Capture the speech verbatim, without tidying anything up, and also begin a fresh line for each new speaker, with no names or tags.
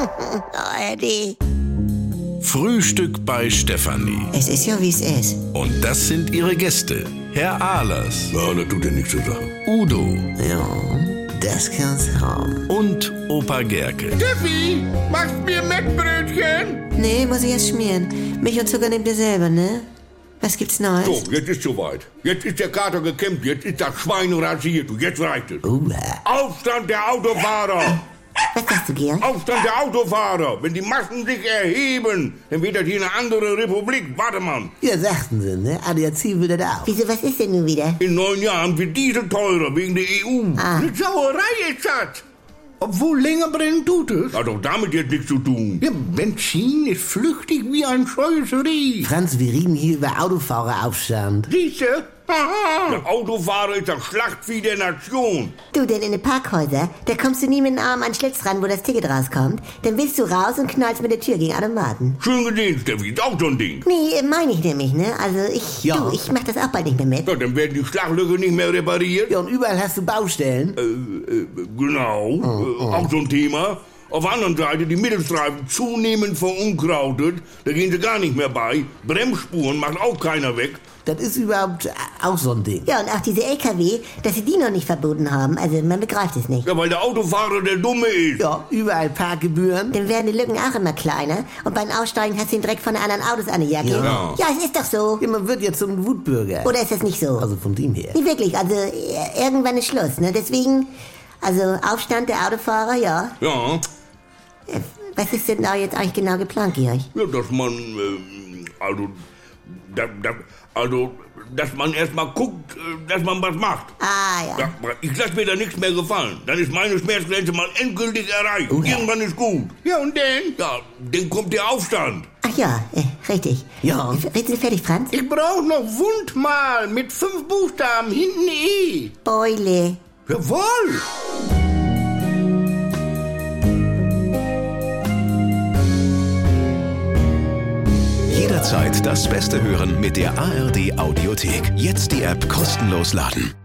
A R D.
Frühstück bei Stefanie.
Es ist ja, wie es ist.
Und das sind ihre Gäste. Herr Ahlers.
Ja, das tut ja nichts zu sagen.
Udo.
Ja, das kann's haben.
Und Opa Gerke.
Steffi, machst mir Mettbrötchen?
Nee, muss ich erst schmieren. Milch und Zucker nehmt ihr selber, ne? Was gibt's Neues?
So, jetzt ist soweit. Jetzt ist der Kater gekämmt, jetzt ist das Schwein rasiert und jetzt reicht es.
Uh,
Aufstand der Autofahrer!
was sagst du, Georg?
Aufstand der Autofahrer! Wenn die Massen sich erheben, dann wird das hier eine andere Republik. Warte mal.
Ja, sagten sie, ne? A D A C will das auch.
Wieso, was ist denn nun wieder?
In neun Jahren wird Diesel teurer wegen der E U.
Ah.
Eine Sauerei ist das.
Obwohl länger brennen tut es.
Hat doch damit jetzt nichts zu tun.
Ja, Benzin ist flüchtig wie ein scheues Rieh.
Franz, wir reden hier über Autofahreraufstand.
Siehste? Aha.
Der Autofahrer ist das Schlachtvieh der Nation.
Du, denn in den Parkhäuser, da kommst du nie mit dem Arm an den Schlitz ran, wo das Ticket rauskommt. Dann willst du raus und knallst mit der Tür gegen Automaten.
Schön gesehen, Steffi, ist auch so ein Ding.
Nee, meine ich nämlich, ne? Also ich,
Ja.
du, ich mach das auch bald nicht mehr mit.
Ja, dann werden die Schlaglöcher nicht mehr repariert.
Ja, und überall hast du Baustellen.
Äh, äh, genau, äh, auch so ein Thema. Auf der anderen Seite, die Mittelstreifen zunehmend verunkrautet, da gehen sie gar nicht mehr bei. Bremsspuren macht auch keiner weg.
Das ist überhaupt auch so ein Ding.
Ja, und auch diese L K W, dass sie die noch nicht verboten haben. Also man begreift es nicht.
Ja, weil der Autofahrer der Dumme ist.
Ja, überall Parkgebühren.
Dann werden die Lücken auch immer kleiner. Und beim Aussteigen hast du den Dreck von den anderen Autos an der Jacke.
Ja.
Ja, es ist doch so.
Ja, man wird jetzt zum Wutbürger.
Oder ist das nicht so?
Also von dem her.
Nee, wirklich, also äh, irgendwann ist Schluss, ne? Deswegen, also Aufstand der Autofahrer, ja.
Ja,
Äh, Was ist denn da jetzt eigentlich genau geplant, Georg?
ja, dass man, ähm, also, da, da, also, dass man erstmal guckt, äh, dass man was macht.
Ah, ja.
Ja, ich lasse mir da nichts mehr gefallen. Dann ist meine Schmerzgrenze mal endgültig erreicht.
Oh ja.
Irgendwann ist gut.
Ja, und denn?
Ja, dann kommt der Aufstand.
Ach ja, äh, richtig.
Ja.
Redest du fertig, Franz?
Ich brauch noch Wundmal mit fünf Buchstaben, hinten E.
Beule.
Jawohl.
Jederzeit das Beste hören mit der A R D Audiothek. Jetzt die App kostenlos laden.